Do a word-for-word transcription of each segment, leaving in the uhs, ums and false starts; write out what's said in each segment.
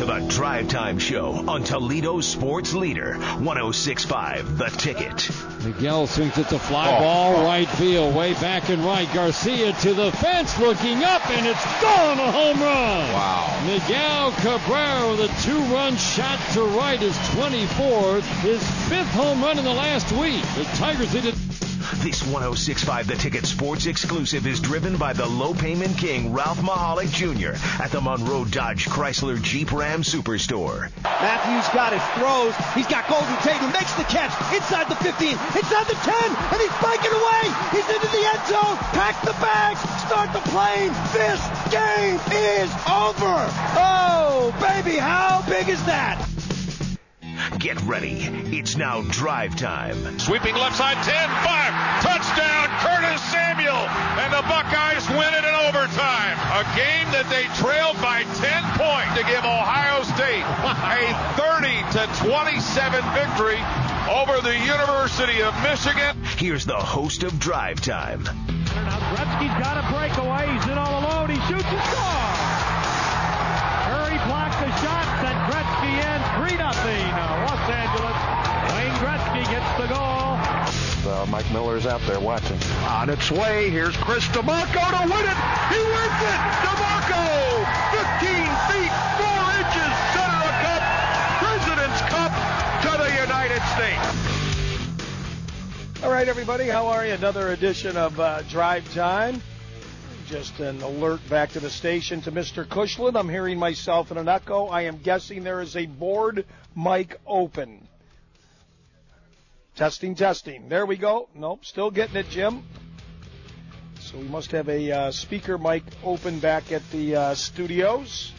the Drive Time Show on Toledo's sports leader, one oh six point five The Ticket. Miguel swings it to fly oh. ball, right field, way back and right. Garcia to the fence, looking up, and it's gone, a home run. Wow. Miguel Cabrera with a two-run shot to right, his twenty-fourth, his fifth home run in the last week. The Tigers did it. This one oh six point five The Ticket Sports exclusive is driven by the low-payment king, Ralph Mahalik Junior at the Monroe Dodge Chrysler Jeep Ram Superstore. Matthews got his throws. He's got Golden Tate who makes the catch inside the fifteen, inside the ten, and he's biking away. He's into the end zone. Pack the bags. Start the plane. This game is over. Oh, baby, how big is that? Get ready. It's now drive time. Sweeping left side, ten, five. Touchdown, Curtis Samuel. And the Buckeyes win it in overtime. A game that they trailed by ten points to give Ohio State a thirty to twenty-seven victory over the University of Michigan. Here's the host of Drive Time. Now Gretzky's got a breakaway. He's in all alone. He shoots and scores. Curry blocked the shot, and Gretzky in three nothing. Los Angeles. Wayne Gretzky gets the goal. Uh, Mike Miller's out there watching. On its way, here's Chris DeMarco to win it. He wins it. DeMarco, fifteen feet, four inches, center of cup, President's Cup to the United States. All right, everybody, how are you? Another edition of uh, Drive Time. Just an alert back to the station to Mister Kushlin. I'm hearing myself in an echo. I am guessing there is a board mic open. Testing, testing. There we go. Nope, still getting it, Jim. So we must have a uh, speaker mic open back at the uh, studios.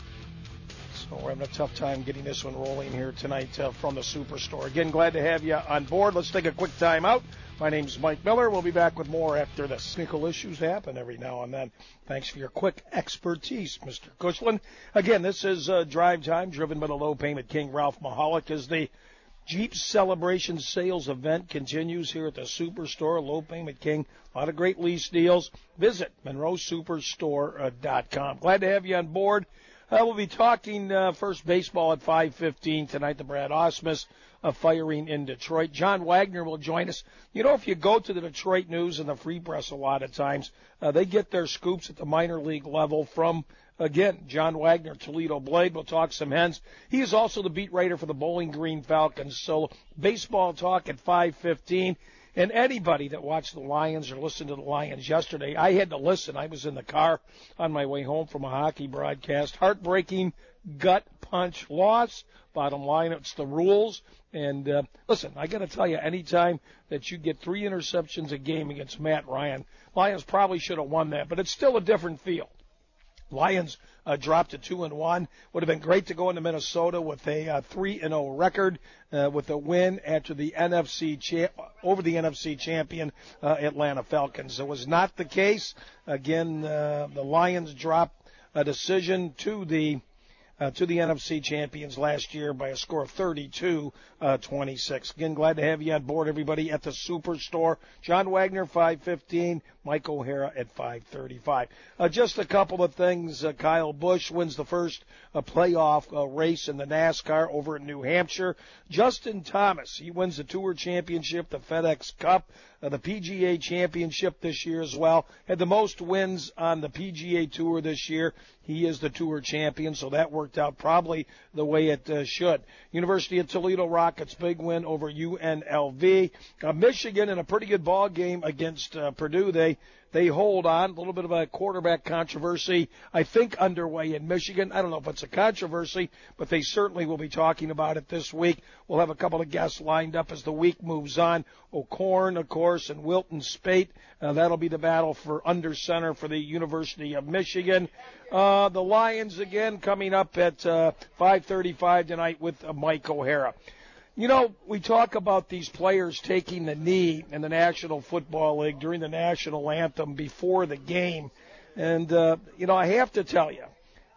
So we're having a tough time getting this one rolling here tonight uh, from the Superstore. Again, glad to have you on board. Let's take a quick time out. My name's Mike Miller. We'll be back with more after the snickle issues happen every now and then. Thanks for your quick expertise, Mister Kushlin. Again, this is uh, Drive Time, driven by the low-payment king, Ralph Mahalik, as the Jeep Celebration Sales event continues here at the Superstore. Low Payment King, a lot of great lease deals. Visit Monroe Superstore dot com. Glad to have you on board. Uh, we'll be talking uh, first baseball at five fifteen tonight, the Brad Ausmus uh, firing in Detroit. John Wagner will join us. You know, if you go to the Detroit News and the Free Press a lot of times, uh, they get their scoops at the minor league level from, again, John Wagner, Toledo Blade. We'll talk some Hens. He is also the beat writer for the Bowling Green Falcons. So baseball talk at five fifteen. And anybody that watched the Lions or listened to the Lions yesterday, I had to listen. I was in the car on my way home from a hockey broadcast. Heartbreaking gut punch loss. Bottom line, it's the rules. And, uh, listen, I got to tell you, anytime that you get three interceptions a game against Matt Ryan, Lions probably should have won that. But it's still a different feel. Lions uh, dropped to two and one. Would have been great to go into Minnesota with a uh, three and oh record uh, with a win after the N F C cha- over the N F C champion uh, Atlanta Falcons. It was not the case. Again, uh, the Lions dropped a decision to the uh, to the N F C champions last year by a score of thirty-two twenty-six. Again, glad to have you on board, everybody, at the Superstore. John Wagner, five fifteen. Mike O'Hara at five thirty-five. Uh, just a couple of things. Uh, Kyle Busch wins the first uh, playoff uh, race in the NASCAR over in New Hampshire. Justin Thomas, he wins the Tour Championship, the FedEx Cup, uh, the P G A Championship this year as well. Had the most wins on the P G A Tour this year. He is the Tour champion, so that worked out probably the way it uh, should. University of Toledo Rockets, big win over U N L V. Uh, Michigan in a pretty good ball game against uh, Purdue. They They hold on. A little bit of a quarterback controversy, I think, underway in Michigan. I don't know if it's a controversy, but they certainly will be talking about it this week. We'll have a couple of guests lined up as the week moves on. O'Korn, of course, and Wilton Spate. Uh, that'll be the battle for under center for the University of Michigan. Uh, the Lions, again, coming up at uh, five thirty-five tonight with uh, Mike O'Hara. You know, we talk about these players taking the knee in the National Football League during the national anthem before the game. And, uh, you know, I have to tell you,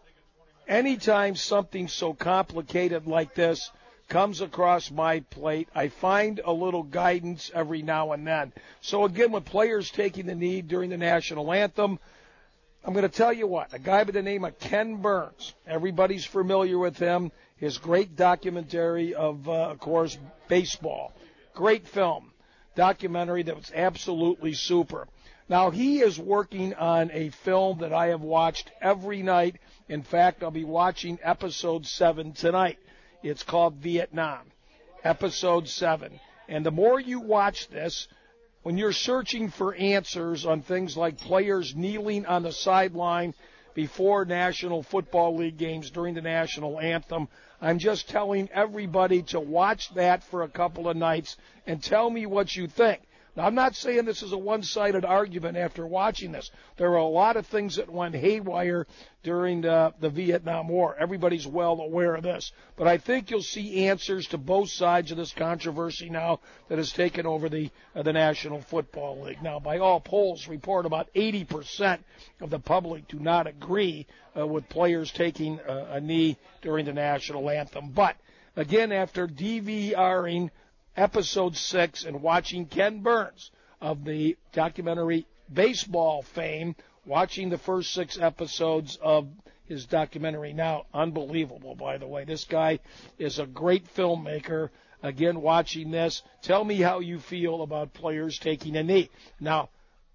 anytime something so complicated like this comes across my plate, I find a little guidance every now and then. So, again, with players taking the knee during the national anthem, I'm going to tell you what, a guy by the name of Ken Burns, everybody's familiar with him, his great documentary of, uh, of course, baseball. Great film, documentary that was absolutely super. Now, he is working on a film that I have watched every night. In fact, I'll be watching episode seven tonight. It's called Vietnam, episode seven. And the more you watch this, when you're searching for answers on things like players kneeling on the sideline before National Football League games during the national anthem, I'm just telling everybody to watch that for a couple of nights and tell me what you think. Now, I'm not saying this is a one-sided argument after watching this. There are a lot of things that went haywire during the, the Vietnam War. Everybody's well aware of this. But I think you'll see answers to both sides of this controversy now that has taken over the, uh, the National Football League. Now, by all polls report, about eighty percent of the public do not agree uh, with players taking uh, a knee during the national anthem. But, again, after DVRing episode six and watching Ken Burns of the documentary Baseball fame, watching the first six episodes of his documentary. Now, unbelievable, by the way. This guy is a great filmmaker. Again, watching this, tell me how you feel about players taking a knee. Now,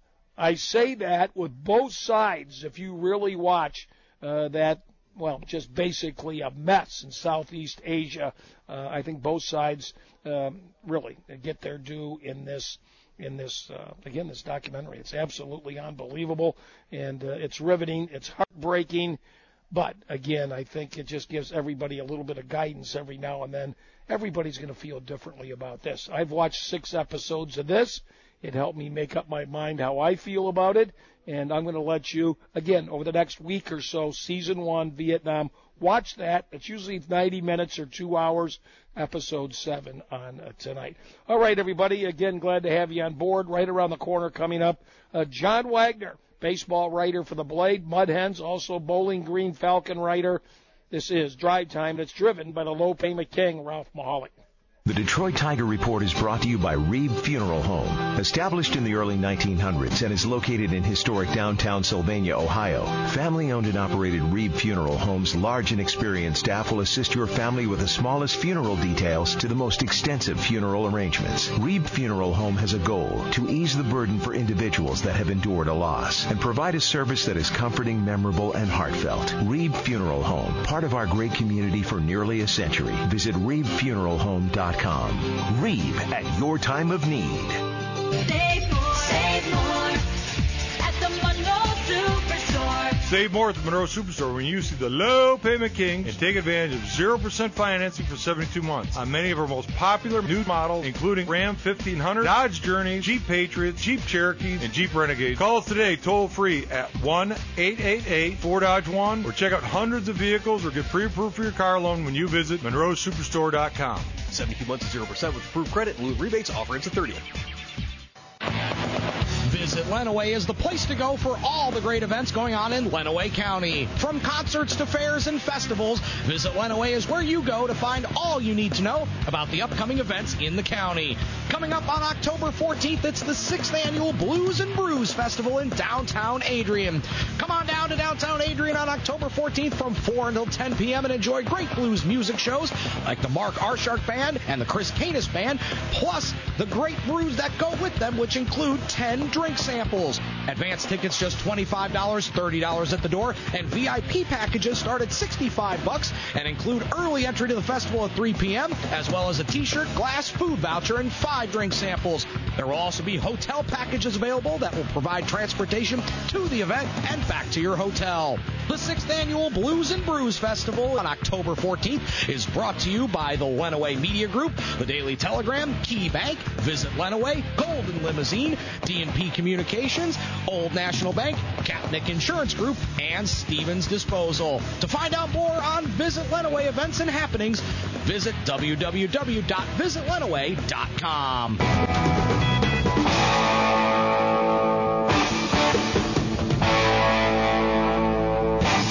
I say that with both sides. If you really watch uh, that, well, just basically a mess in Southeast Asia, uh, I think both sides um, really get their due in this, in this uh, again, this documentary. It's absolutely unbelievable, and uh, it's riveting. It's heartbreaking, but, again, I think it just gives everybody a little bit of guidance every now and then. Everybody's going to feel differently about this. I've watched six episodes of this. It helped me make up my mind how I feel about it, and I'm going to let you, again, over the next week or so, Season one, Vietnam, watch that. It's usually ninety minutes or two hours, episode seven on uh, tonight. All right, everybody, again, glad to have you on board. Right around the corner coming up, uh, John Wagner, baseball writer for the Blade, Mud Hens, also Bowling Green Falcon writer. This is Drive Time that's driven by the low payment king, Ralph Mahalik. The Detroit Tiger Report is brought to you by Reeb Funeral Home. Established in the early nineteen hundreds and is located in historic downtown Sylvania, Ohio, family-owned and operated Reeb Funeral Home's large and experienced staff will assist your family with the smallest funeral details to the most extensive funeral arrangements. Reeb Funeral Home has a goal to ease the burden for individuals that have endured a loss and provide a service that is comforting, memorable, and heartfelt. Reeb Funeral Home, part of our great community for nearly a century. Visit reeb funeral home dot com. Reeb, at your time of need. Save more, save more at the Monroe Superstore. Save more at the Monroe Superstore when you see the low payment king and take advantage of zero percent financing for seventy-two months on many of our most popular new models, including Ram fifteen hundred, Dodge Journey, Jeep Patriots, Jeep Cherokees, and Jeep Renegades. Call us today toll free at one eight eight eight four Dodge one or check out hundreds of vehicles or get pre-approved for your car loan when you visit Monroe Superstore dot com. seventy-two months at zero percent with approved credit and lieu rebates. Offer ends at thirtieth. Visit Lenawee is the place to go for all the great events going on in Lenawee County. From concerts to fairs and festivals, Visit Lenawee is where you go to find all you need to know about the upcoming events in the county. Coming up on October fourteenth, it's the sixth Annual Blues and Brews Festival in downtown Adrian. Come on down to downtown Adrian on October fourteenth from four until ten p.m. and enjoy great blues music shows like the Mark Arshark Band and the Chris Canis Band, plus the great brews that go with them, which include ten drink samples. Advance tickets just twenty-five dollars, thirty dollars at the door, and V I P packages start at sixty-five bucks and include early entry to the festival at three p.m., as well as a t-shirt, glass, food voucher, and five drink samples. There will also be hotel packages available that will provide transportation to the event and back to your hotel. The sixth Annual Blues and Brews Festival on October fourteenth is brought to you by the Lenawee Media Group, the Daily Telegram, Key Bank, Visit Lenawee, Golden Limousine, D and P Communications, Old National Bank, Katnick Insurance Group, and Stevens Disposal. To find out more on Visit Lenawee events and happenings, visit w w w dot visit lenawee dot com.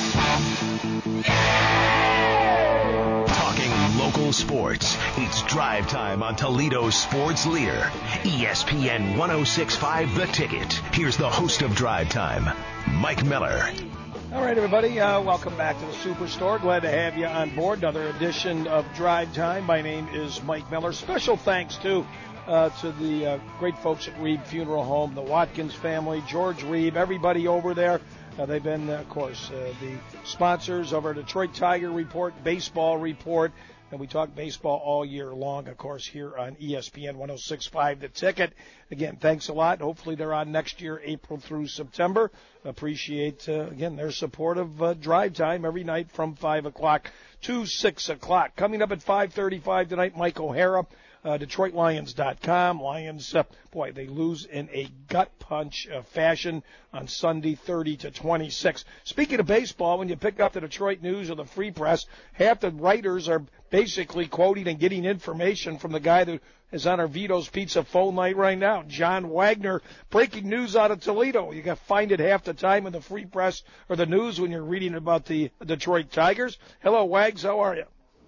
Talking local sports, it's Drive Drive Time on Toledo's sports leader, E S P N one oh six point five The Ticket. Here's the host of Drive Time, Mike Miller. All right, everybody, uh, welcome back to the Superstore. Glad to have you on board. Another edition of Drive Time. My name is Mike Miller. Special thanks, too, uh, to the uh, great folks at Reeb Funeral Home, the Watkins family, George Reeb, everybody over there. Uh, they've been, uh, of course, uh, the sponsors of our Detroit Tiger Report, Baseball Report, and we talk baseball all year long, of course, here on E S P N one oh six point five The Ticket. Again, thanks a lot. Hopefully they're on next year, April through September. Appreciate, uh, again, their support of uh, Drive Time every night from five o'clock to six o'clock. Coming up at five thirty-five tonight, Mike O'Hara, uh, Detroit Lions dot com. Lions, uh, boy, they lose in a gut punch uh, fashion on Sunday, thirty to twenty-six. Speaking of baseball, when you pick up the Detroit News or the Free Press, half the writers are basically quoting and getting information from the guy that is on our Vito's Pizza phone line right now, John Wagner. Breaking news out of Toledo. You got to find it half the time in the Free Press or the news when you're reading about the Detroit Tigers. Hello, Wags. How are you?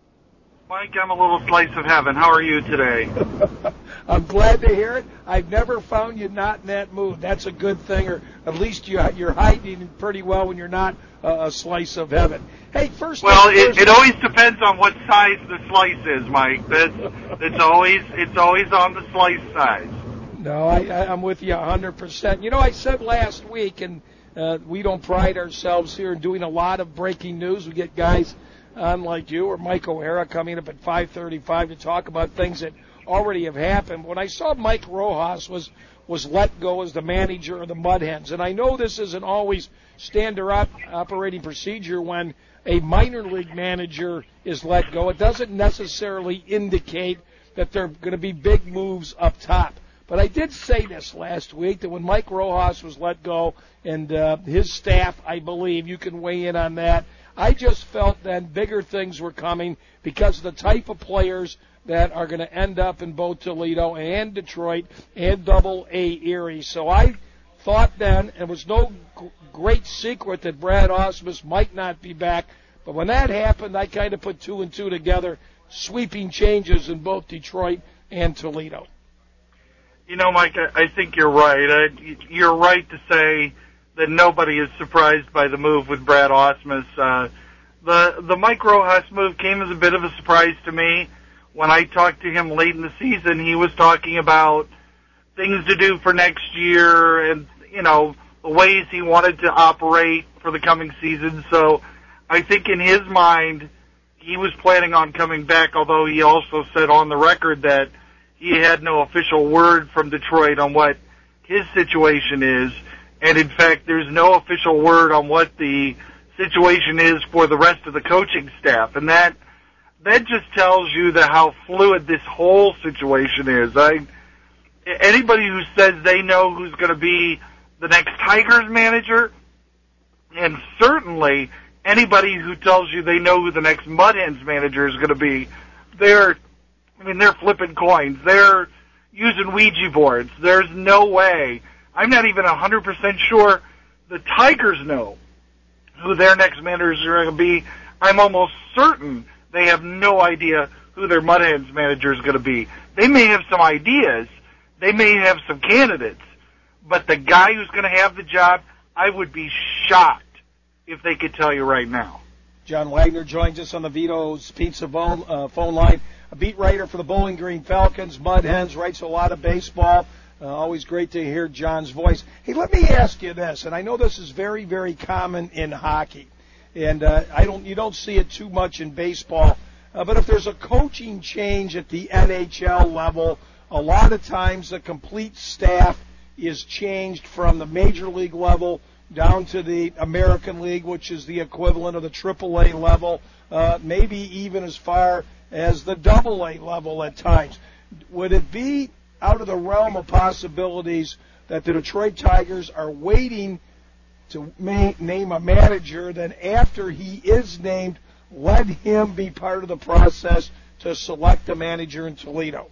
Mike, I'm a little slice of heaven. How are you today? I'm glad to hear it. I've never found you not in that mood. That's a good thing, or at least you, you're hiding pretty well when you're not uh, a slice of heaven. Hey, first. Well, thing, it, first it always depends on what size the slice is, Mike. That's it's always it's always on the slice size. No, I, I, I'm with you one hundred percent. You know, I said last week, and uh, we don't pride ourselves here in doing a lot of breaking news. We get guys unlike you or Mike O'Hara coming up at five thirty-five to talk about things that already have happened. When I saw Mike Rojas was was let go as the manager of the Mud Hens, and I know this isn't always standard op- operating procedure when a minor league manager is let go. It doesn't necessarily indicate that there are going to be big moves up top. But I did say this last week, that when Mike Rojas was let go and uh, his staff, I believe, you can weigh in on that, I just felt then bigger things were coming because of the type of players that are going to end up in both Toledo and Detroit and Double A Erie. So I thought then, and it was no g- great secret that Brad Ausmus might not be back, but when that happened, I kind of put two and two together, sweeping changes in both Detroit and Toledo. You know, Mike, I, I think you're right. I, you're right to say that nobody is surprised by the move with Brad Ausmus. Uh, the the Mike Rojas move came as a bit of a surprise to me. When I talked to him late in the season, he was talking about things to do for next year and, you know, the ways he wanted to operate for the coming season. So I think in his mind, he was planning on coming back, although he also said on the record that he had no official word from Detroit on what his situation is. And, in fact, there's no official word on what the situation is for the rest of the coaching staff. And that that just tells you that how fluid this whole situation is. I, anybody who says they know who's going to be the next Tigers manager, and certainly anybody who tells you they know who the next Mud Hens manager is going to be, they're, I mean, they're flipping coins. They're using Ouija boards. There's no way. I'm not even one hundred percent sure the Tigers know who their next managers are going to be. I'm almost certain they have no idea who their Mud Hens manager is going to be. They may have some ideas. They may have some candidates. But the guy who's going to have the job, I would be shocked if they could tell you right now. John Wagner joins us on the Vito's Pizza phone, uh, phone line. A beat writer for the Bowling Green Falcons, Mud Hens, writes a lot of baseball. Uh, always great to hear John's voice. Hey, let me ask you this, and I know this is very, very common in hockey, and uh, I don't, you don't see it too much in baseball. Uh, but if there's a coaching change at the N H L level, a lot of times the complete staff is changed from the major league level down to the American League, which is the equivalent of the triple A level, uh, maybe even as far as the double A level at times. Would it be out of the realm of possibilities that the Detroit Tigers are waiting to ma- name a manager, then after he is named, let him be part of the process to select a manager in Toledo?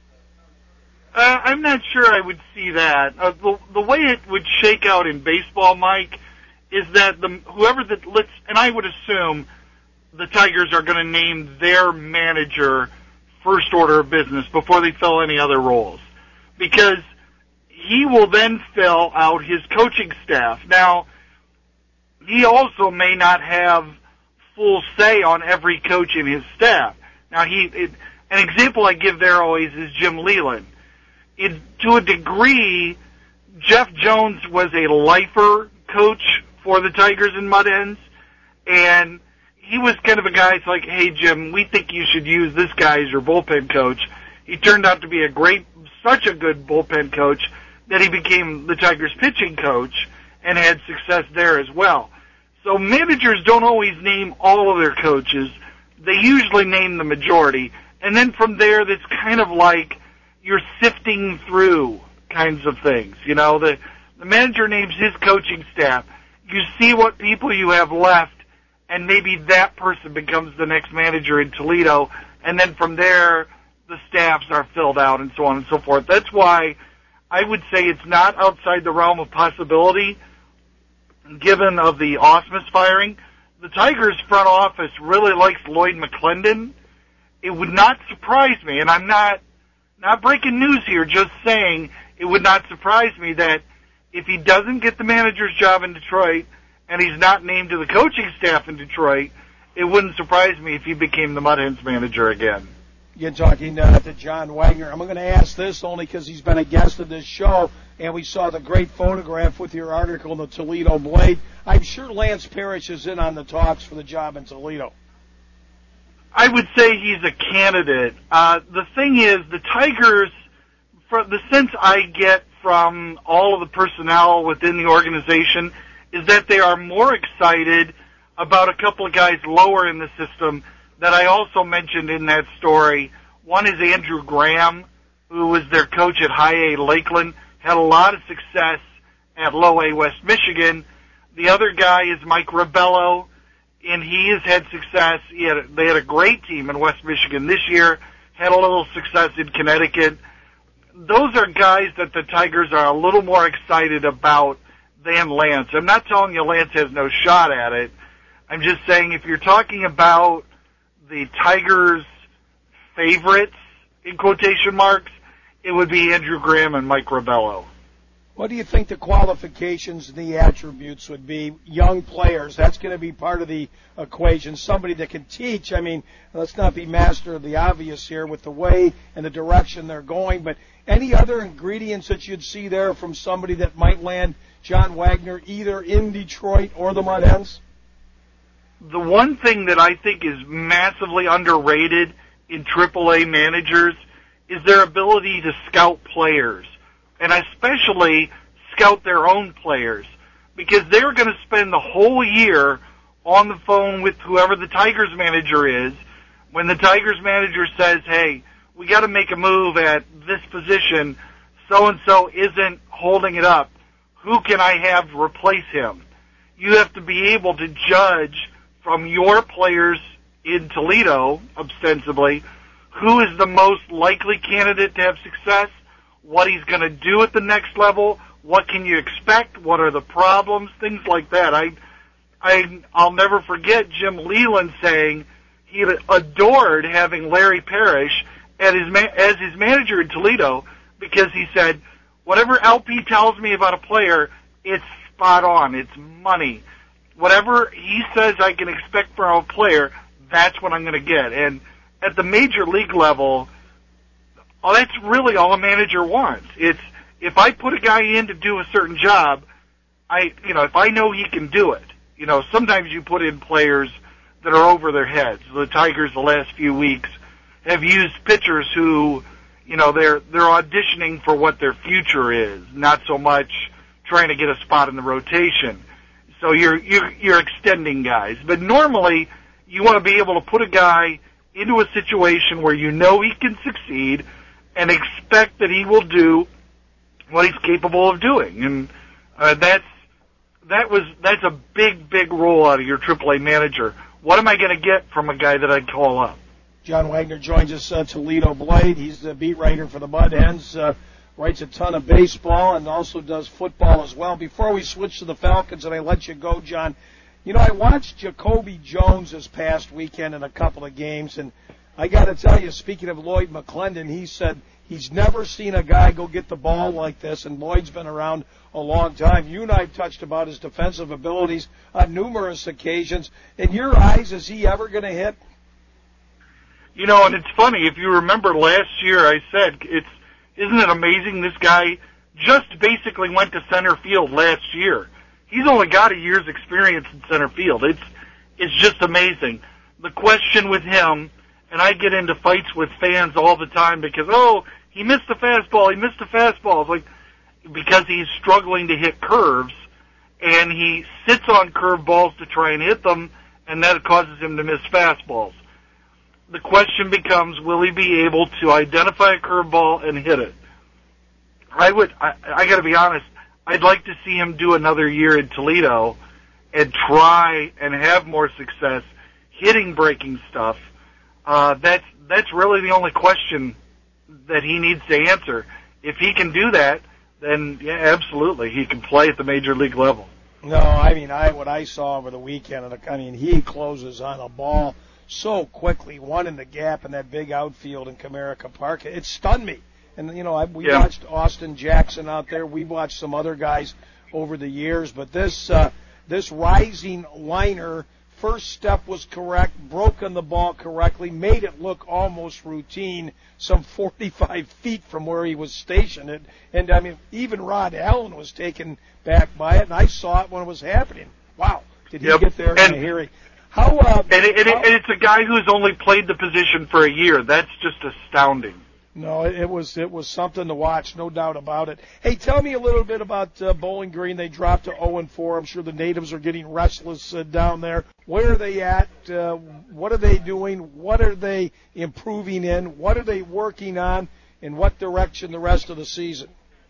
Uh, I'm not sure I would see that. Uh, the, the way it would shake out in baseball, Mike, is that the whoever that let's, and I would assume the Tigers are going to name their manager first order of business before they fill any other roles, because he will then fill out his coaching staff. Now, he also may not have full say on every coach in his staff. Now, he it, an example I give there always is Jim Leland. It, to a degree, Jeff Jones was a lifer coach for the Tigers and Mud Hens, and he was kind of a guy that's like, hey, Jim, we think you should use this guy as your bullpen coach. He turned out to be a great, such a good bullpen coach that he became the Tigers pitching coach and had success there as well. So managers don't always name all of their coaches. They usually name the majority. And then from there, that's kind of like you're sifting through kinds of things. You know, the, the manager names his coaching staff. You see what people you have left, and maybe that person becomes the next manager in Toledo, and then from there, the staffs are filled out and so on and so forth. That's why I would say it's not outside the realm of possibility, given of the Ausmus firing. The Tigers front office really likes Lloyd McClendon. It would not surprise me, and I'm not, not breaking news here, just saying it would not surprise me that if he doesn't get the manager's job in Detroit and he's not named to the coaching staff in Detroit, it wouldn't surprise me if he became the Mud Hens manager again. You're talking uh, to John Wagner. I'm going to ask this only because he's been a guest of this show, and we saw the great photograph with your article in the Toledo Blade. I'm sure Lance Parrish is in on the talks for the job in Toledo. I would say he's a candidate. Uh, the thing is, the Tigers, for the sense I get from all of the personnel within the organization, is that they are more excited about a couple of guys lower in the system that I also mentioned in that story. One is Andrew Graham, who was their coach at High A Lakeland, had a lot of success at Low A West Michigan. The other guy is Mike Rebello, and he has had success. He had, they had a great team in West Michigan this year, had a little success in Connecticut. Those are guys that the Tigers are a little more excited about than Lance. I'm not telling you Lance has no shot at it. I'm just saying if you're talking about the Tigers' favorites, in quotation marks, it would be Andrew Graham and Mike Rebello. What do you think the qualifications and the attributes would be? Young players, that's going to be part of the equation. Somebody that can teach. I mean, let's not be master of the obvious here with the way and the direction they're going, but any other ingredients that you'd see there from somebody that might land John Wagner either in Detroit or the Mud Hens? The one thing that I think is massively underrated in triple A managers is their ability to scout players, and especially scout their own players, because they're going to spend the whole year on the phone with whoever the Tigers manager is. When the Tigers manager says, hey, we got to make a move at this position, so-and-so isn't holding it up, who can I have to replace him? You have to be able to judge from your players in Toledo, ostensibly, who is the most likely candidate to have success, what he's going to do at the next level, what can you expect, what are the problems, things like that. I, I, I'll never forget Jim Leland saying he adored having Larry Parrish as his, ma- as his manager in Toledo because he said, whatever L P tells me about a player, it's spot on, it's money. Whatever he says I can expect from a player, that's what I'm going to get. And at the major league level, oh, that's really all a manager wants. It's if I put a guy in to do a certain job, I, you know, if I know he can do it. You know, sometimes you put in players that are over their heads. The Tigers the last few weeks have used pitchers who, you know, they're they're auditioning for what their future is, not so much trying to get a spot in the rotation. So you're you're, you're extending guys. But normally you want to be able to put a guy into a situation where you know he can succeed and expect that he will do what he's capable of doing. And uh, that's that was that's a big, big role out of your triple A manager. What am I going to get from a guy that I'd call up? John Wagner joins us, uh, Toledo Blade. He's the beat writer for the Mud Hens, uh, writes a ton of baseball and also does football as well. Before we switch to the Falcons and I let you go, John, you know, I watched Jacoby Jones this past weekend in a couple of games, and I got to tell you, speaking of Lloyd McClendon, he said he's never seen a guy go get the ball like this, and Lloyd's been around a long time. You and I touched about his defensive abilities on numerous occasions. In your eyes, is he ever going to hit? You know, and it's funny, if you remember last year, I said, it's isn't it amazing this guy just basically went to center field last year. He's only got a year's experience in center field. It's it's just amazing. The question with him, and I get into fights with fans all the time because, oh, he missed the fastball, he missed the fastball. It's like, because he's struggling to hit curves, and he sits on curve balls to try and hit them, and that causes him to miss fastballs. The question becomes, will he be able to identify a curveball and hit it? I would, I, I gotta be honest, I'd like to see him do another year in Toledo and try and have more success hitting breaking stuff. Uh, that's, that's really the only question that he needs to answer. If he can do that, then yeah, absolutely, he can play at the major league level. No, I mean, I what I saw over the weekend, I mean, he closes on a ball so quickly, one in the gap in that big outfield in Comerica Park. It stunned me. And, you know, I, we yeah. watched Austin Jackson out there. We watched some other guys over the years. But this uh, this rising liner, first step was correct, broken the ball correctly, made it look almost routine, some forty-five feet from where he was stationed. And, and I mean, even Rod Allen was taken back by it, and I saw it when it was happening. Wow, did he yep. get there and, in a hearing? How, uh, and, it, and, how, it, and it's a guy who's only played the position for a year. That's just astounding. No, it was it was something to watch, no doubt about it. Hey, tell me a little bit about uh, Bowling Green. They dropped to oh and four. I'm sure the natives are getting restless uh, down there. Where are they at? Uh, what are they doing? What are they improving in? What are they working on? In what direction the rest of the season?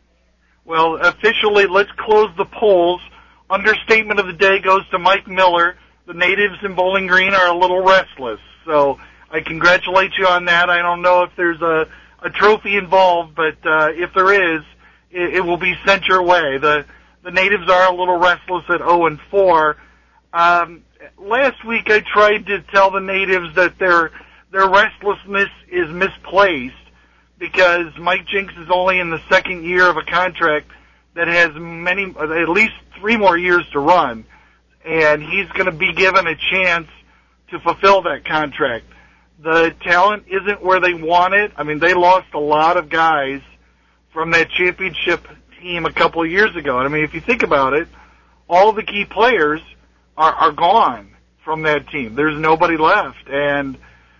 Well, officially, let's close the polls. Understatement of the day goes to Mike Miller. The natives in Bowling Green are a little restless. So I congratulate you on that. I don't know if there's a a trophy involved, but uh, if there is, it, it will be sent your way. The the natives are a little restless at oh and four. Um, last week I tried to tell the natives that their their restlessness is misplaced because Mike Jinks is only in the second year of a contract that has many, at least three more years to run, and he's going to be given a chance to fulfill that contract. The talent isn't where they want it. I mean, they lost a lot of guys from that championship team a couple of years ago. And I mean, if you think about it, all of the key players are, are gone from that team. There's nobody left. And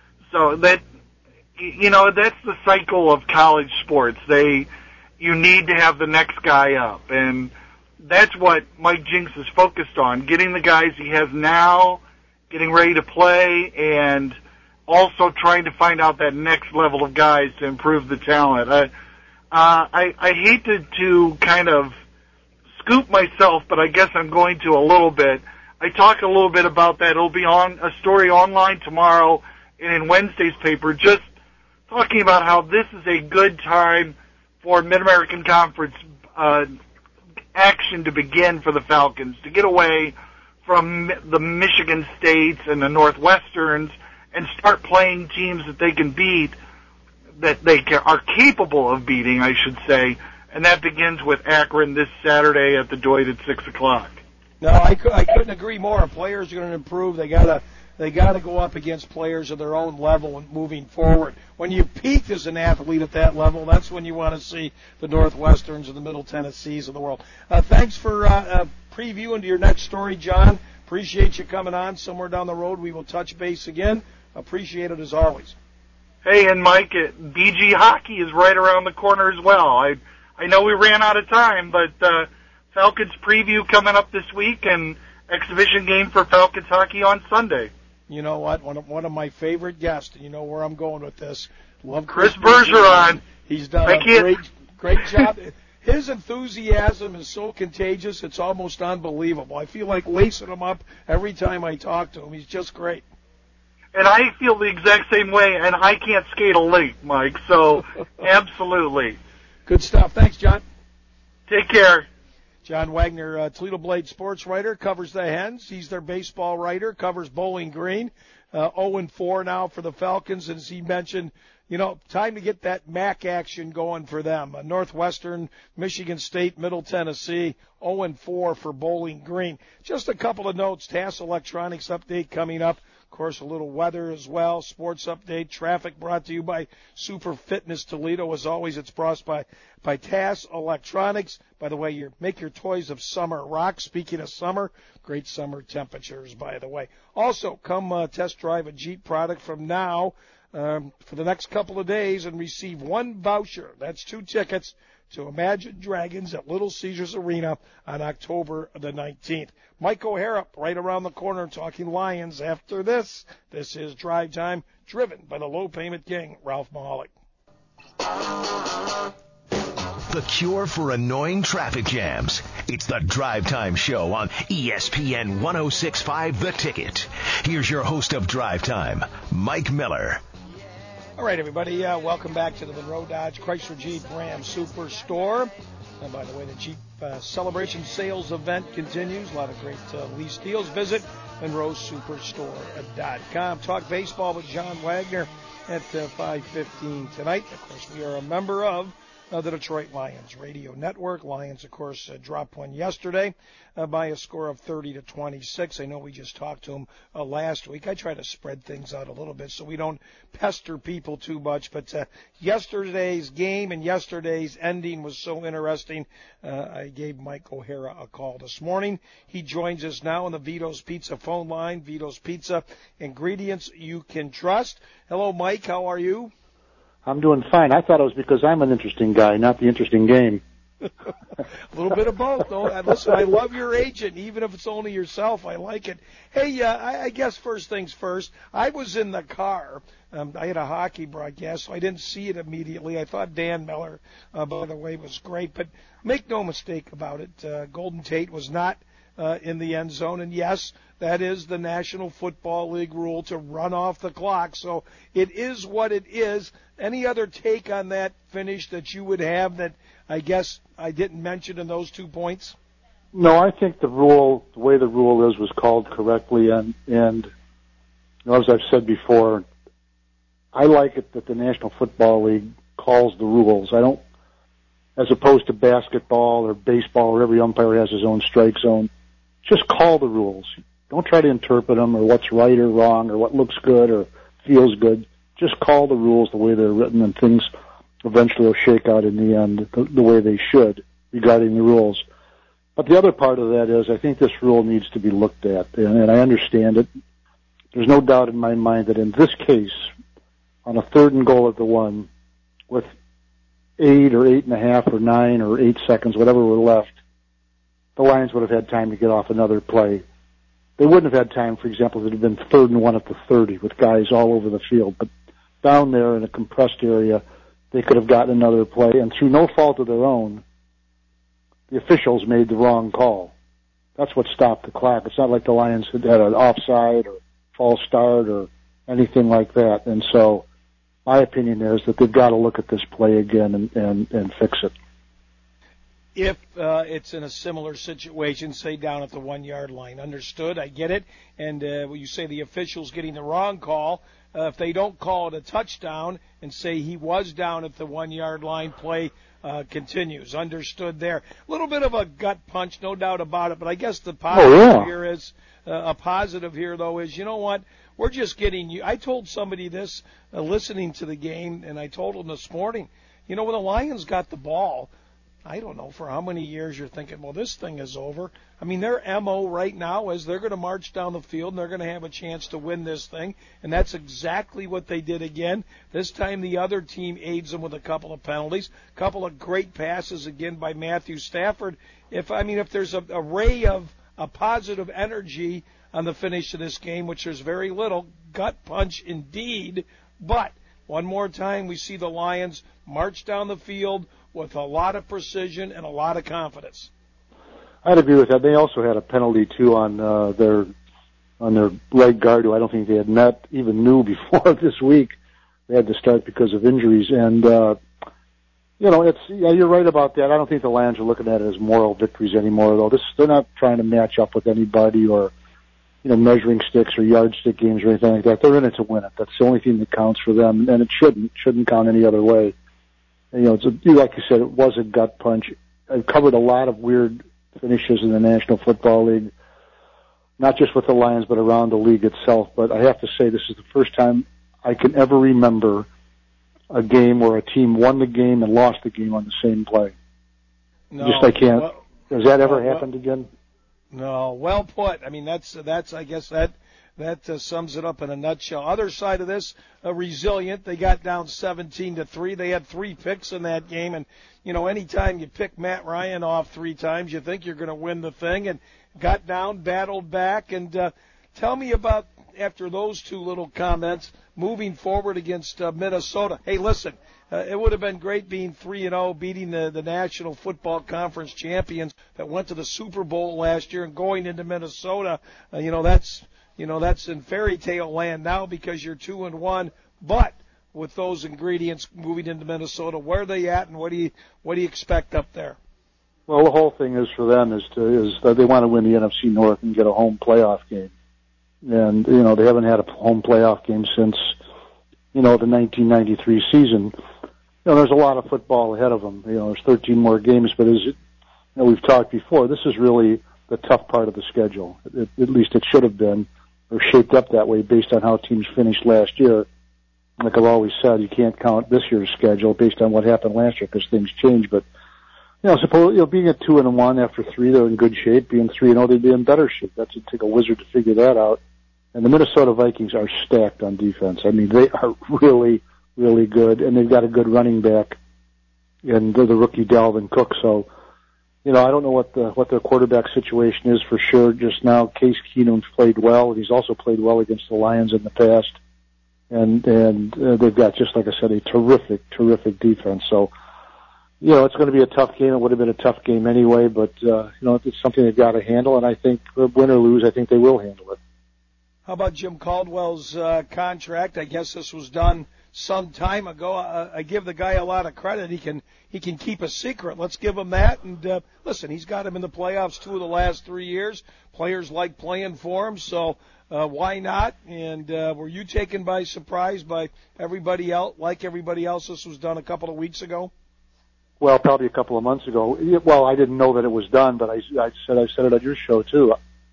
so that, you know, that's the cycle of college sports. They, you need to have the next guy up. And that's what Mike Jinks is focused on, getting the guys he has now, getting ready to play, and also trying to find out that next level of guys to improve the talent. I, uh, I, I hate to, to kind of scoop myself, but I guess I'm going to a little bit. I talk a little bit about that. It'll be on a story online tomorrow and in Wednesday's paper, just talking about how this is a good time for Mid-American Conference uh, action to begin for the Falcons, to get away from the Michigan States and the Northwesterns and start playing teams that they can beat, that they are capable of beating, I should say, and that begins with Akron this Saturday at the Doyd at six o'clock. No, I, I couldn't agree more. Players are going to improve. They gotta they gotta go up against players of their own level and moving forward. When you peak as an athlete at that level, that's when you want to see the Northwesterns and the Middle Tennessees of the world. Uh, thanks for uh, uh, previewing to your next story, John. Appreciate you coming on. Somewhere down the road, we will touch base again. Appreciate it as always. Hey, and Mike, B G Hockey is right around the corner as well. I I know we ran out of time, but uh, Falcons preview coming up this week and exhibition game for Falcons hockey on Sunday. You know what? One of, one of my favorite guests, and you know where I'm going with this. Love Chris, Chris Bergeron. He's done I a can't... great great job. His enthusiasm is so contagious, it's almost unbelievable. I feel like lacing him up every time I talk to him. He's just great. And I feel the exact same way, and I can't skate a lake, Mike, so absolutely. Good stuff. Thanks, John. Take care. John Wagner, uh, Toledo Blade sports writer, covers the Hens. He's their baseball writer, covers Bowling Green. Uh, oh and four now for the Falcons, and as he mentioned, you know, time to get that M A C action going for them. Uh, Northwestern, Michigan State, Middle Tennessee, oh and four for Bowling Green. Just a couple of notes, T A S Electronics update coming up. Of course, a little weather as well, sports update, traffic brought to you by Super Fitness Toledo. As always, it's brought by, by T A S Electronics. By the way, you make your toys of summer rock. Speaking of summer, great summer temperatures, by the way. Also, come uh, test drive a Jeep product from now um, for the next couple of days and receive one voucher. That's two tickets to Imagine Dragons at Little Caesars Arena on October the nineteenth. Mike O'Hara right around the corner talking Lions after this. This is Drive Time, driven by the low payment king, Ralph Mahalik. The cure for annoying traffic jams. It's the Drive Time Show on E S P N one oh six point five The Ticket. Here's your host of Drive Time, Mike Miller. All right, everybody, uh, welcome back to the Monroe Dodge Chrysler Jeep Ram Superstore. And by the way, the Jeep uh, Celebration Sales event continues. A lot of great uh, lease deals. Visit Monroe Superstore dot com. Talk baseball with John Wagner at uh, five fifteen tonight. Of course, we are a member of Uh, the Detroit Lions Radio Network. Lions, of course, uh, dropped one yesterday uh, by a score of thirty to twenty-six. I know we just talked to them uh, last week. I try to spread things out a little bit so we don't pester people too much. But uh, yesterday's game and yesterday's ending was so interesting. Uh, I gave Mike O'Hara a call this morning. He joins us now on the Vito's Pizza phone line. Vito's Pizza, ingredients you can trust. Hello, Mike. How are you? I'm doing fine. I thought it was because I'm an interesting guy, not the interesting game. A little bit of both, though. And listen, I love your agent, even if it's only yourself. I like it. Hey, uh, I, I guess first things first. I was in the car. Um, I had a hockey broadcast, so I didn't see it immediately. I thought Dan Miller, uh, by the way, was great. But make no mistake about it, uh, Golden Tate was not uh, in the end zone. And, yes, that is the National Football League rule to run off the clock. So it is what it is. Any other take on that finish that you would have that I guess I didn't mention in those two points? No, I think the rule, the way the rule is, was called correctly. And, and you know, as I've said before, I like it that the National Football League calls the rules. I don't, as opposed to basketball or baseball where every umpire has his own strike zone. Just call the rules. Don't try to interpret them or what's right or wrong or what looks good or feels good. Just call the rules the way they're written, and things eventually will shake out in the end the, the way they should regarding the rules. But the other part of that is I think this rule needs to be looked at, and, and I understand it. There's no doubt in my mind that in this case, on a third and goal at the one, with eight or eight and a half or nine or eight seconds, whatever were left, the Lions would have had time to get off another play. They wouldn't have had time, for example, if it had been third and one at the thirty with guys all over the field. But down there in a compressed area, they could have gotten another play. And through no fault of their own, the officials made the wrong call. That's what stopped the clock. It's not like the Lions had had an offside or false start or anything like that. And so my opinion is that they've got to look at this play again and, and, and fix it. If uh, it's in a similar situation, say down at the one-yard line. Understood, I get it. And uh, when you say the official's getting the wrong call, uh, if they don't call it a touchdown and say he was down at the one-yard line, play uh, continues. Understood there. A little bit of a gut punch, no doubt about it, but I guess the positive oh, yeah. here is, uh, a positive here, though, is, you know what, we're just getting you. I told somebody this uh, listening to the game, and I told them this morning, you know, when the Lions got the ball, I don't know for how many years you're thinking, well, this thing is over. I mean, their M O right now is they're going to march down the field and they're going to have a chance to win this thing, and that's exactly what they did again. This time the other team aids them with a couple of penalties, a couple of great passes again by Matthew Stafford. If I mean, if there's a, a ray of a positive energy on the finish of this game, which there's very little, gut punch indeed, but one more time we see the Lions march down the field with a lot of precision and a lot of confidence. I'd agree with that. They also had a penalty too on uh, their on their right guard, who I don't think they had met even knew before this week. They had to start because of injuries, and uh, you know, it's yeah, you're right about that. I don't think the Lions are looking at it as moral victories anymore, though. This they're not trying to match up with anybody or, you know, measuring sticks or yardstick games or anything like that. They're in it to win it. That's the only thing that counts for them, and it shouldn't shouldn't count any other way. And, you know, it's a, like you said, it was a gut punch. I've covered a lot of weird finishes in the National Football League, not just with the Lions, but around the league itself. But I have to say, this is the first time I can ever remember a game where a team won the game and lost the game on the same play. No, just I can't. Well, has that ever well, happened again? No. Well put. I mean, that's that's. I guess that that uh, sums it up in a nutshell. Other side of this, uh, resilient. They got down seventeen to three. They had three picks in that game, and you know, anytime you pick Matt Ryan off three times, you think you're going to win the thing, and got down, battled back, and uh, tell me about after those two little comments. Moving forward against uh, Minnesota. Hey, listen, uh, it would have been great being three and oh, beating the, the National Football Conference champions that went to the Super Bowl last year and going into Minnesota. Uh, you know, that's you know that's in fairy tale land now because you're two and one. But with those ingredients moving into Minnesota, where are they at, and what do you what do you expect up there? Well, the whole thing is for them is to is that they want to win the N F C North and get a home playoff game. And, you know, they haven't had a home playoff game since, you know, the nineteen ninety-three season. You know, there's a lot of football ahead of them. You know, there's thirteen more games, but as it, you know, we've talked before, this is really the tough part of the schedule. It, at least it should have been, or shaped up that way based on how teams finished last year. Like I've always said, you can't count this year's schedule based on what happened last year because things change. But, you know, suppose, you know, being at two and one after three, they're in good shape. Being three and oh, they'd be in better shape. That's to take a wizard to figure that out. And the Minnesota Vikings are stacked on defense. I mean, they are really, really good, and they've got a good running back in the, the rookie Dalvin Cook. So, you know, I don't know what the what their quarterback situation is for sure just now. Case Keenum's played well, and he's also played well against the Lions in the past. And and uh, they've got, just like I said, a terrific, terrific defense. So, you know, it's going to be a tough game. It would have been a tough game anyway, but, uh, you know, it's something they've got to handle, and I think, win or lose, I think they will handle it. How about Jim Caldwell's uh, contract? I guess this was done some time ago. Uh, I give the guy a lot of credit. He can he can keep a secret. Let's give him that. And uh, listen, he's got him in the playoffs two of the last three years. Players like playing for him, so uh, why not? And uh, were you taken by surprise by everybody else, like everybody else? This was done a couple of weeks ago. Well, probably a couple of months ago. Well, I didn't know that it was done, but I, I said I said it on your show too.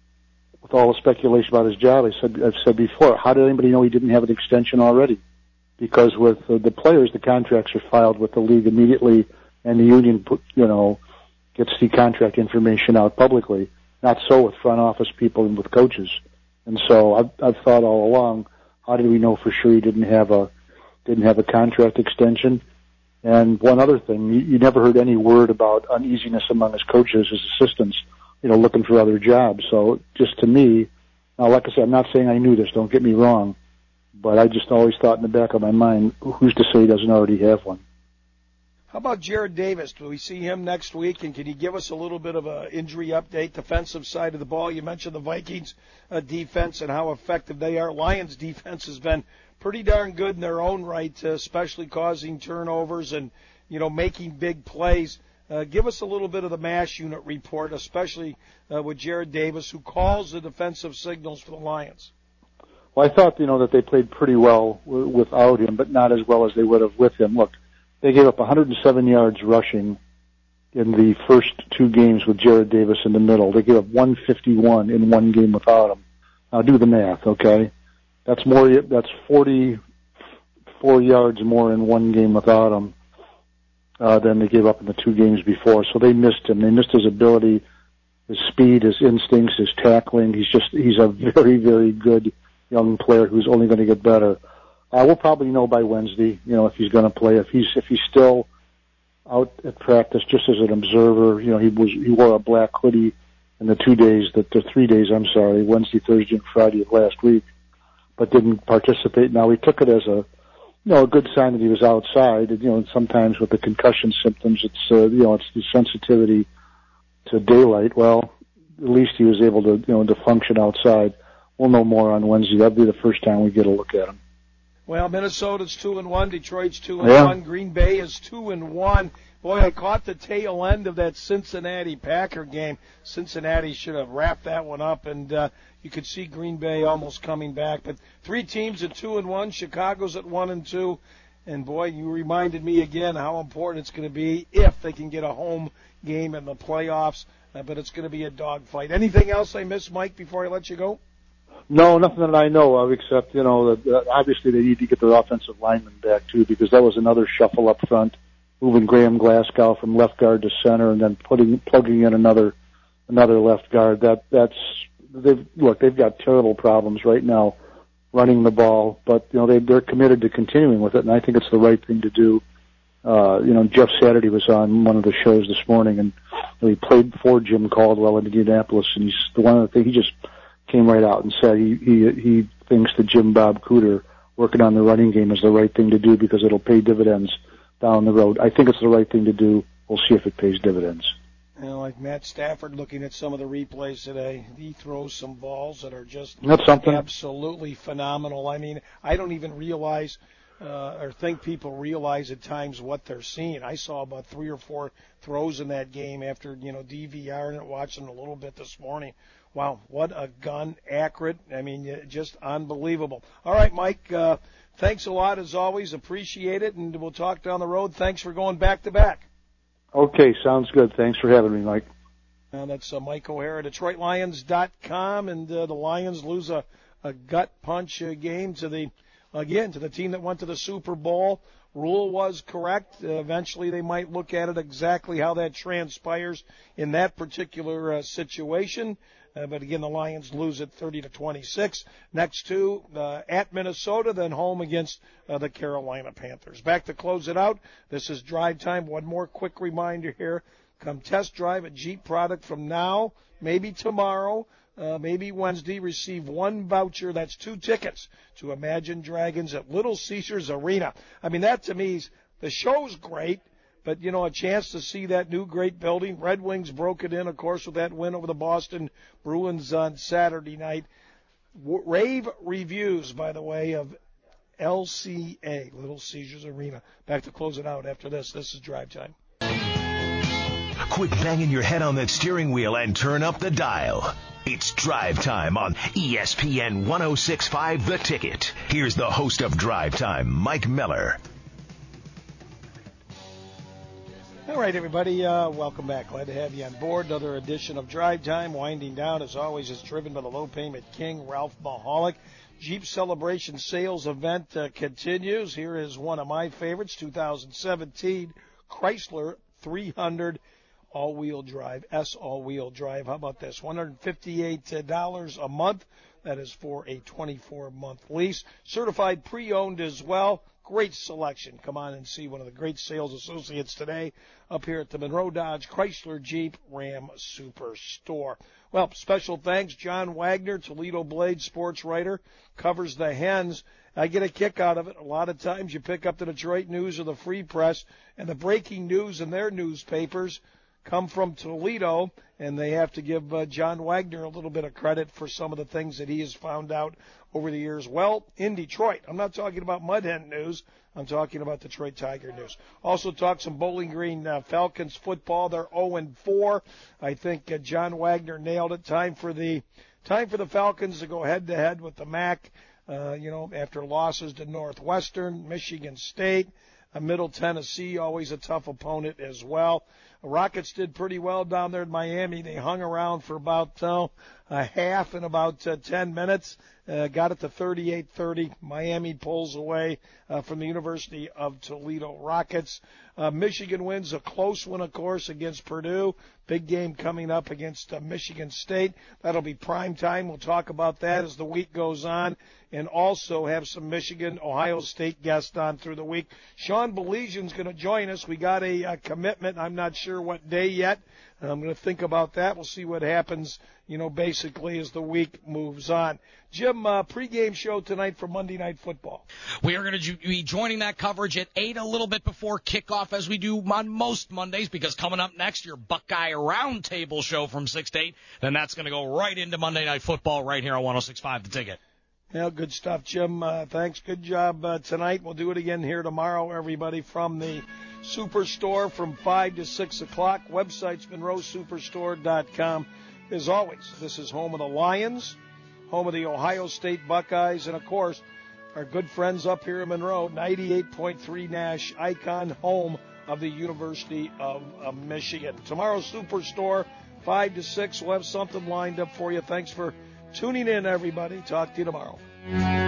With all the speculation about his job, I said, I've said before, how did anybody know he didn't have an extension already? Because with uh, the players, the contracts are filed with the league immediately, and the union, put, you know, gets the contract information out publicly. Not so with front office people and with coaches. And so I've, I've thought all along, how did we know for sure he didn't have a didn't have a contract extension? And one other thing, you, you never heard any word about uneasiness among his coaches, his assistants, you know, looking for other jobs. So just to me, now, like I said, I'm not saying I knew this, don't get me wrong, but I just always thought in the back of my mind, who's to say he doesn't already have one? How about Jared Davis? Do we see him next week? And can you give us a little bit of an injury update, defensive side of the ball? You mentioned the Vikings uh, defense and how effective they are. Lions defense has been pretty darn good in their own right, uh, especially causing turnovers and, you know, making big plays. Uh, give us a little bit of the MASH unit report, especially uh, with Jared Davis, who calls the defensive signals for the Lions. Well, I thought, you know, that they played pretty well w- without him, but not as well as they would have with him. Look, they gave up one hundred seven yards rushing in the first two games with Jared Davis in the middle. They gave up one fifty-one in one game without him. Now do the math, okay? That's more. That's forty-four yards more in one game without him uh, than they gave up in the two games before. So they missed him. They missed his ability, his speed, his instincts, his tackling. He's just he's a very, very good young player who's only going to get better. Uh, we'll probably know by Wednesday, you know, if he's going to play. If he's if he's still out at practice, just as an observer, you know, he was he wore a black hoodie in the two days, that the three days, I'm sorry, Wednesday, Thursday, and Friday of last week, but didn't participate. Now he took it as a, you know, a good sign that he was outside. And, you know, sometimes with the concussion symptoms, it's uh, you know, it's the sensitivity to daylight. Well, at least he was able to, you know, to function outside. We'll know more on Wednesday. That'll be the first time we get a look at him. Well, Minnesota's two and one, Detroit's two and Yeah. one, Green Bay is two and one. Boy, I caught the tail end of that Cincinnati Packer game. Cincinnati should have wrapped that one up, and uh, you could see Green Bay almost coming back. But three teams at two and one, Chicago's at one and two, and boy, you reminded me again how important it's going to be if they can get a home game in the playoffs. Uh, but it's going to be a dogfight. Anything else I missed, Mike, before I let you go? No, nothing that I know of, except, you know, that, that obviously they need to get their offensive lineman back, too, because that was another shuffle up front, moving Graham Glasgow from left guard to center and then putting plugging in another another left guard. That that's they've look, they've got terrible problems right now running the ball, but, you know, they, they're committed to continuing with it, and I think it's the right thing to do. Uh, you know, Jeff Saturday was on one of the shows this morning, and he played for Jim Caldwell in Indianapolis, and he's the one of the things he just came right out and said he he he thinks that Jim Bob Cooter working on the running game is the right thing to do because it'll pay dividends down the road. I think it's the right thing to do. We'll see if it pays dividends. You know, like Matt Stafford looking at some of the replays today, he throws some balls that are just That's something. absolutely phenomenal. I mean, I don't even realize uh, or think people realize at times what they're seeing. I saw about three or four throws in that game after, you know, DVRing it, watching a little bit this morning. Wow, what a gun, accurate. I mean, just unbelievable. All right, Mike, uh, thanks a lot as always. Appreciate it, and we'll talk down the road. Thanks for going back to back. Okay, sounds good. Thanks for having me, Mike. Uh, that's uh, Mike O'Hara, Detroit Lions dot com, and uh, the Lions lose a, a gut punch uh, game to the, again, to the team that went to the Super Bowl. Rule was correct. Uh, eventually they might look at it exactly how that transpires in that particular uh, situation. Uh, but again, the Lions lose it thirty to twenty-six. Next two uh, at Minnesota, then home against uh, the Carolina Panthers. Back to close it out. This is Drive Time. One more quick reminder here. Come test drive a Jeep product from now, maybe tomorrow, uh, maybe Wednesday. Receive one voucher. That's two tickets to Imagine Dragons at Little Caesars Arena. I mean, that to me, is, the show's great. But, you know, a chance to see that new great building. Red Wings broke it in, of course, with that win over the Boston Bruins on Saturday night. W- rave reviews, by the way, of L C A, Little Caesars Arena. Back to close it out after this. This is Drive Time. Quit banging your head on that steering wheel and turn up the dial. It's Drive Time on E S P N one oh six point five The Ticket. Here's the host of Drive Time, Mike Miller. All right, everybody, uh, welcome back. Glad to have you on board. Another edition of Drive Time, winding down, as always, is driven by the low payment king, Ralph Mahalik. Jeep Celebration Sales Event uh, continues. Here is one of my favorites, two thousand seventeen Chrysler three hundred all-wheel drive, S all-wheel drive. How about this? one hundred fifty-eight dollars a month. That is for a twenty-four month lease. Certified pre-owned as well. Great selection. Come on and see one of the great sales associates today up here at the Monroe Dodge Chrysler Jeep Ram Superstore. Well, special thanks, John Wagner, Toledo Blade sports writer, covers the Hens. I get a kick out of it. A lot of times you pick up the Detroit News or the Free Press, and the breaking news in their newspapers come from Toledo, and they have to give uh, John Wagner a little bit of credit for some of the things that he has found out over the years. Well, in Detroit, I'm not talking about Mud Hen news. I'm talking about Detroit Tiger news. Also talk some Bowling Green uh, Falcons football. They're oh and four. I think uh, John Wagner nailed it. Time for the time for the Falcons to go head-to-head with the M A C, uh, you know, after losses to Northwestern, Michigan State, uh, Middle Tennessee, always a tough opponent as well. The Rockets did pretty well down there in Miami. They hung around for about uh, a half in about uh, ten minutes. Uh, got it to thirty-eight thirty. Miami pulls away uh, from the University of Toledo Rockets. Uh, Michigan wins a close one, of course, against Purdue. Big game coming up against uh, Michigan State. That'll be prime time. We'll talk about that as the week goes on, and also have some Michigan, Ohio State guests on through the week. Sean Belizean's going to join us. We got a, a commitment. I'm not sure what day yet. I'm going to think about that. We'll see what happens, you know, basically as the week moves on. Jim, uh, pregame show tonight for Monday Night Football. We are going to be joining that coverage at eight, a little bit before kickoff, as we do on most Mondays, because coming up next, your Buckeye Roundtable show from six to eight. Then that's going to go right into Monday Night Football right here on one oh six point five The Ticket. Yeah, good stuff, Jim. Uh, thanks. Good job uh, tonight. We'll do it again here tomorrow, everybody, from the Superstore from five to six o'clock. Website's Monroe Superstore dot com. As always, this is home of the Lions, home of the Ohio State Buckeyes, and, of course, our good friends up here in Monroe, ninety-eight point three Nash Icon, home of the University of uh, Michigan. Tomorrow's Superstore, five to six. We'll have something lined up for you. Thanks for tuning in, everybody. Talk to you tomorrow.